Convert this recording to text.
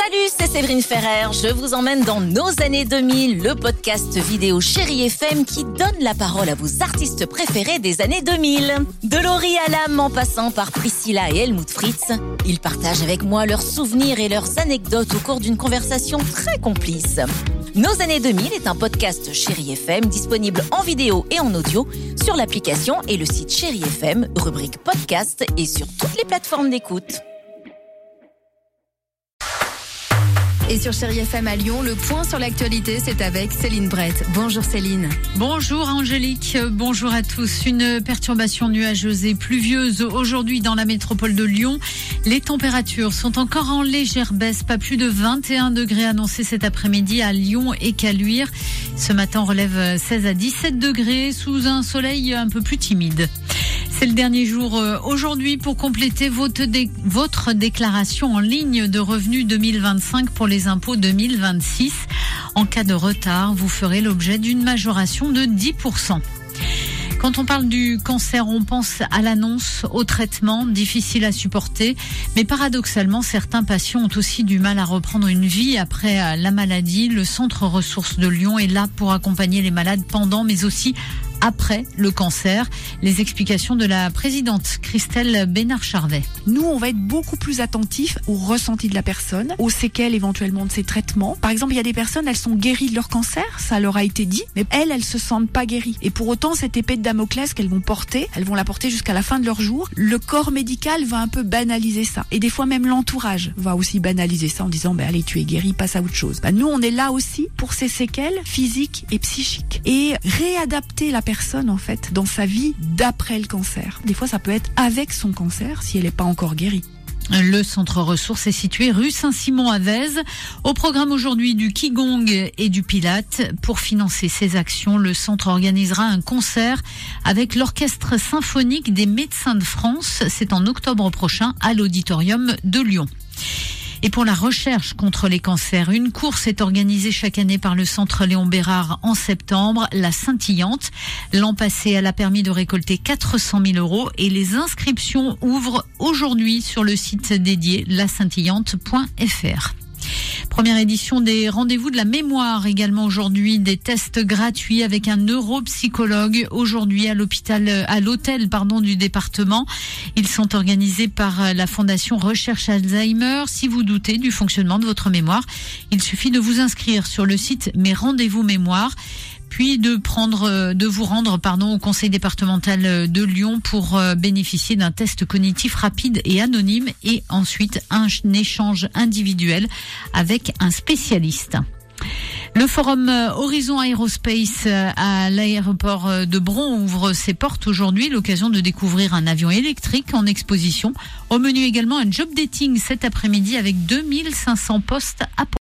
Salut, c'est Séverine Ferrer. Je vous emmène dans nos années 2000, le podcast vidéo Chérie FM qui donne la parole à vos artistes préférés des années 2000. De Laurie Hallam en passant par Priscilla et Helmut Fritz, ils partagent avec moi leurs souvenirs et leurs anecdotes au cours d'une conversation très complice. Nos années 2000 est un podcast Chérie FM disponible en vidéo et en audio sur l'application et le site Chérie FM, rubrique podcast et sur toutes les plateformes d'écoute. Et sur Chérie FM à Lyon, le point sur l'actualité, c'est avec Céline Brett. Bonjour Céline. Bonjour Angélique, bonjour à tous. Une perturbation nuageuse et pluvieuse aujourd'hui dans la métropole de Lyon. Les températures sont encore en légère baisse, pas plus de 21 degrés annoncés cet après-midi à Lyon et Caluire. Ce matin, on relève 16 à 17 degrés sous un soleil un peu plus timide. C'est le dernier jour aujourd'hui pour compléter votre déclaration en ligne de revenus 2025 pour les impôts 2026. En cas de retard, vous ferez l'objet d'une majoration de 10%. Quand on parle du cancer, on pense à l'annonce, au traitement, difficile à supporter. Mais paradoxalement, certains patients ont aussi du mal à reprendre une vie après la maladie. Le Centre Ressources de Lyon est là pour accompagner les malades pendant, mais aussi après le cancer. Les explications de la présidente Christelle Bénard-Charvet. Nous, on va être beaucoup plus attentifs au ressenti de la personne, aux séquelles éventuellement de ses traitements. Par exemple, il y a des personnes, elles sont guéries de leur cancer, ça leur a été dit, mais elles se sentent pas guéries. Et pour autant, cette épée de Damoclès qu'elles vont porter, elles vont la porter jusqu'à la fin de leur jour. Le corps médical va un peu banaliser ça. Et des fois, même l'entourage va aussi banaliser ça en disant, allez, tu es guéri, passe à autre chose. Nous, on est là aussi pour ces séquelles physiques et psychiques. Et réadapter la personne, en fait, dans sa vie d'après le cancer. Des fois, ça peut être avec son cancer, si elle n'est pas encore guérie. Le centre ressources est situé rue Saint-Simon à Vèze. Au programme aujourd'hui du Qigong et du Pilate. Pour financer ces actions, le centre organisera un concert avec l'Orchestre symphonique des médecins de France. C'est en octobre prochain à l'Auditorium de Lyon. Et pour la recherche contre les cancers, une course est organisée chaque année par le Centre Léon Bérard en septembre, la Scintillante. L'an passé, elle a permis de récolter 400 000 € et les inscriptions ouvrent aujourd'hui sur le site dédié lascintillante.fr. Première édition des rendez-vous de la mémoire également aujourd'hui, des tests gratuits avec un neuropsychologue aujourd'hui à l'hôtel du département. Ils sont organisés par la Fondation Recherche Alzheimer. Si vous doutez du fonctionnement de votre mémoire, il suffit de vous inscrire sur le site Mes Rendez-vous Mémoire, puis de vous rendre au conseil départemental de Lyon pour bénéficier d'un test cognitif rapide et anonyme et ensuite un échange individuel avec un spécialiste. Le forum Horizon Aerospace à l'aéroport de Bron ouvre ses portes aujourd'hui, l'occasion de découvrir un avion électrique en exposition. Au menu également un job dating cet après-midi avec 2500 postes à